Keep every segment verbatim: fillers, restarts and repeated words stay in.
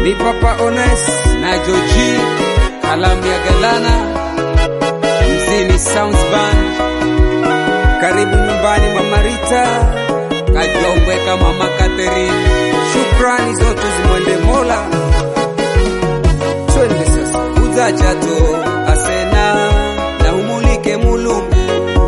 ni Papa Ones na Joji Kalamia Galana Mzini Sounds Band. Karibu nyumbani Mama Rita, Kajongwe kama Mama Catherine. Shukrani zote zimwende Mola. Twende sasa uzacha to asena na umulike mulungu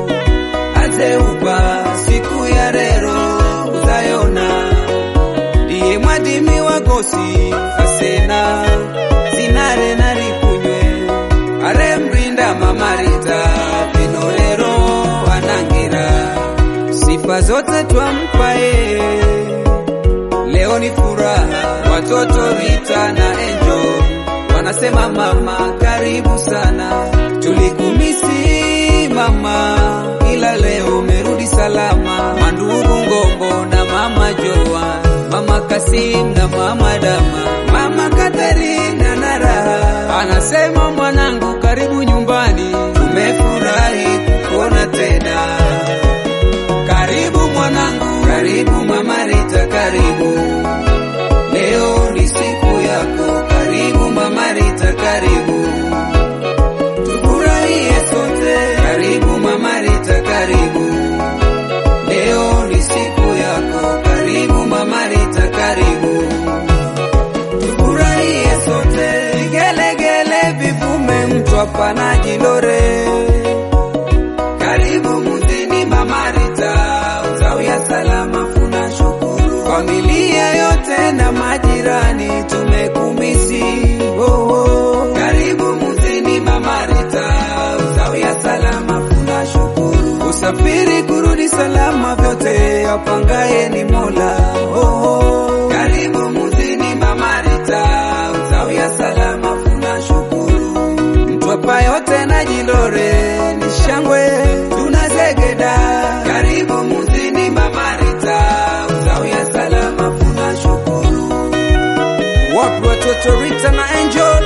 azeupa siku ya rero uzayona diye mwadimi wagosi asena zinare narikunywe arembrinda Mama Rita pinorero anangira sifa zote twampae. Leo ni furaha watoto Rita na Angel wanasema mama karibu sana, tulikumisi mama ila leo merudi salama. Mandugu Ngombo na Mama Joa, Mama Kasim na Mama Dama, Mama Katarina na raha anasema mwanangu karibu nyumbani, tumefurahi kukuona tena. Karibu mwanangu, karibu Mama Rita, karibu leo ni siku yako, karibu Mama Rita, karibu tufurahie sote. Karibu Mama Rita, karibu leo ni siku yako, karibu Mama Rita, karibu tufurahie sote. Vigelegele vivume Mtwapa na Jilore, karibu muzini Mama Rita, uzauya salama funa shukuru. Familia yote na majirani tumekumisi, oh, oh. Karibu muzini Mama Rita, uzauya salama funa shukuru. Usafiri kurudi salama vyote apangaye ni Mola, oh, oh. Karibu muzini Mama Rita, uzauya salama funa shukuru. Mtwapa yote na Jilore ni shangwe tunazegeda, karibu muzini Mama Rita, uzauya salama funa shukuru. Wapi watoto Rita na Angel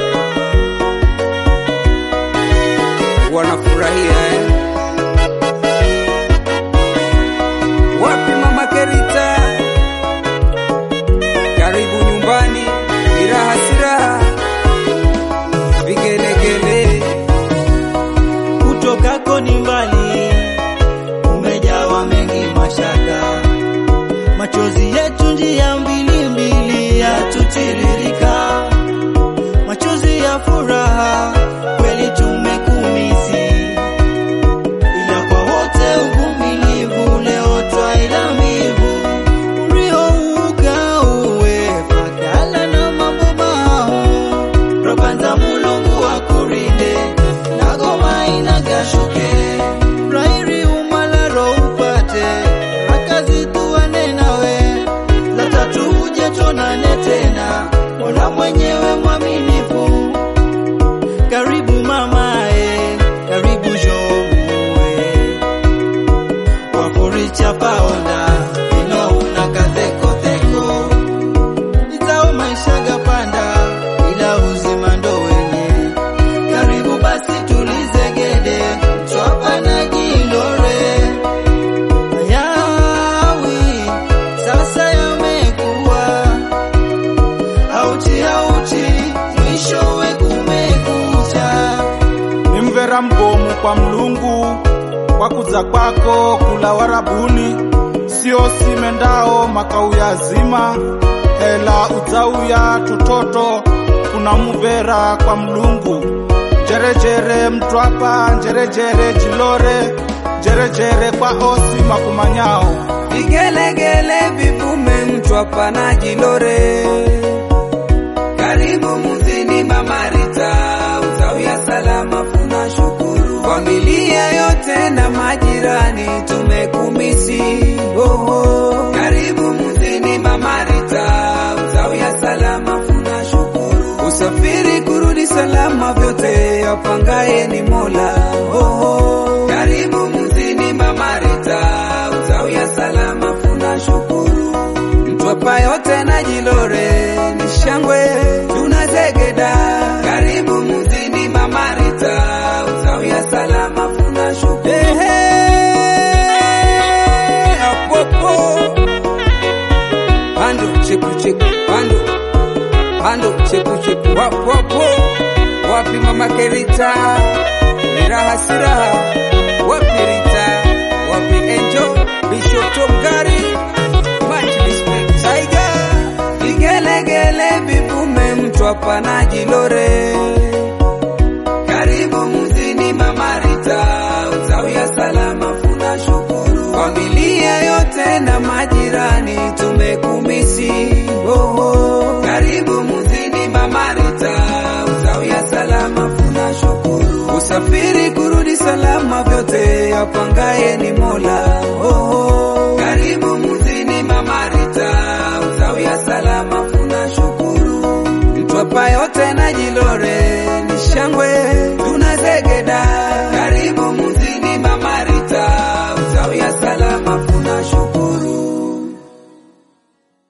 wanafurahia eh? Wapi Mama Kerita, karibu nyumbani, iraha siraha vigelegele. Kutokako ni mbali, umejawa mengi mashaka, machozi yetu njia mbili mbili yatutiririka, machozi ya furaha kweli tumekumisi, ila kwa wote uvumilivu leo twailamivu. Uriouka uwe fakala na mambo mahu, robanza mulungu wakurinde na goma inagashuke, rairi umalaro upate rakazi tuwane nawe, la tatu uje tonane tena, Mola mwenyewe mwaminifu. Karibu mamae, karibu jomuwe, wafuricha paonda ino unakateko teko, nitao maisha gapanda ila uzima ndo wenye. Karibu basi tulizegede Mtwapa na Jilore, yawi sasa yamekuwa auchi auchi mwishowe kumekucha. Ni mvera mgomu kwa mlungu kwa kuza kwako kula warabuni, sio simendao makau ya zima hela uzauya tutoto kuna mvera kwa mlungu. Jerejere Mtwapa, jerejere Jilore, jerejere kwa osi makumanyao. Vigelegele vivume Mtwapa na Jilore, karibu muzini Mama Rita, uzauya salama funa shukuru. Familia yote na majirani tumekumisi, oh, oh. Karibu muzini Mama Rita, uzauya salama funa shukuru. Usafiri kurudi salama vyote apangaye ni Mola, oh, oh. Karibu muzini Mama Rita, uzauya salama funa shukuru. Mtwapa yote na Jilore ni shangwe tunazegeda, karibu muzini Mama Rita, uzauya salama funa shukuru. Hey, hey, apopo Pando, cheku cheku, pando ando chepu chepu wapo wapo. Wapi mama Kerita, ni raha si raha. Wapi Rita, wapi Angel, Bishop Tongari, much respect. Saiga, vigelegele vivume mtu hapa na jilore. Karibu mzini mama Rita, uzawia salama funa shukuru. Familia yote na majirani tumekumisi. Oh, oh. Karibu mzini mama Rita, uzawia salama funa shukuru. Usafiri kurudi salama vyote apangaye ni Mola.